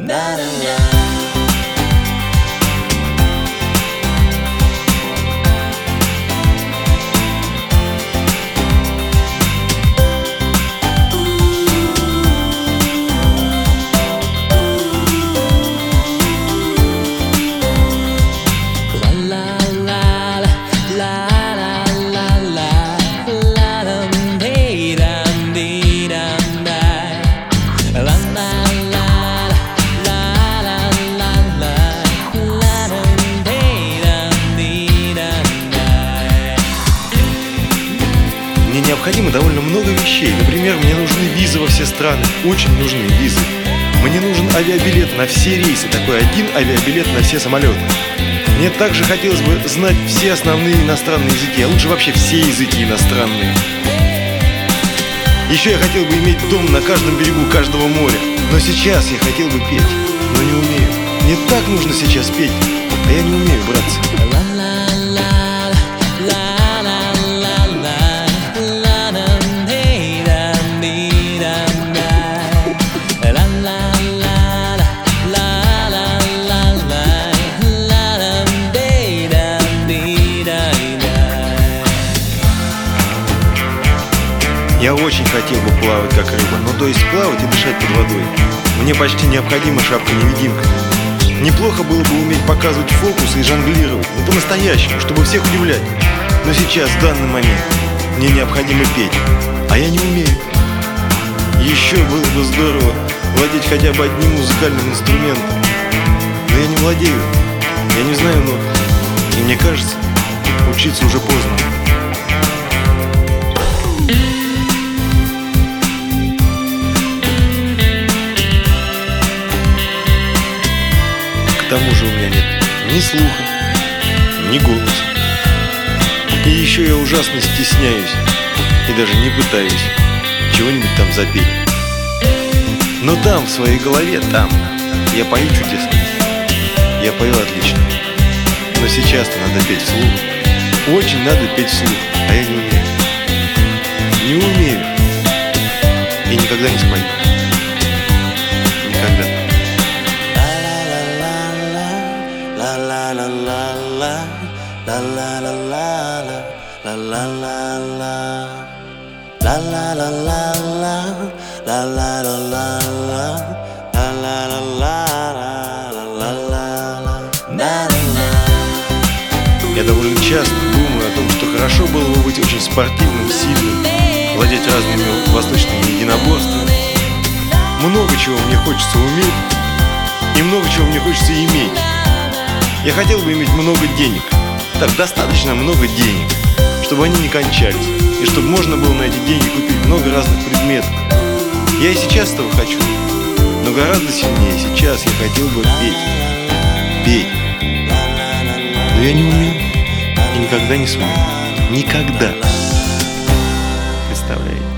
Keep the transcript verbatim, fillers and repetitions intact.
Мне необходимо довольно много вещей. Например, мне нужны визы во все страны. Очень нужны визы. Мне нужен авиабилет на все рейсы. Такой один авиабилет на все самолеты. Мне также хотелось бы знать все основные иностранные языки. А лучше вообще все языки иностранные. Еще я хотел бы иметь дом на каждом берегу каждого моря. Но сейчас я хотел бы петь, но не умею. Мне так нужно сейчас петь, а я не умею, братцы. Я очень хотел бы плавать как рыба, но то есть плавать и дышать под водой. Мне почти необходима шапка-невидимка. Неплохо было бы уметь показывать фокусы и жонглировать, но по-настоящему, чтобы всех удивлять. Но сейчас, в данный момент, мне необходимо петь, а я не умею. Еще было бы здорово владеть хотя бы одним музыкальным инструментом. Но я не владею, я не знаю нот. И мне кажется, учиться уже поздно. К тому же у меня нет ни слуха, ни голоса. И еще я ужасно стесняюсь и даже не пытаюсь чего-нибудь там запеть. Но там, в своей голове, там, я пою чудесно. Я пою отлично. Но сейчас-то надо петь вслух. Очень надо петь вслух, а я не умею. Не умею. И никогда не спою. Никогда. Я довольно часто думаю о том, что хорошо было бы быть очень спортивным, сильным, владеть разными восточными единоборствами. Много чего мне хочется уметь, и много чего мне хочется иметь. Я хотел бы иметь много денег, так, достаточно много денег, чтобы они не кончались, и чтобы можно было на эти деньги купить много разных предметов. Я и сейчас этого хочу, но гораздо сильнее сейчас я хотел бы петь, петь. Но я не умею и никогда не смогу. Никогда. Представляете?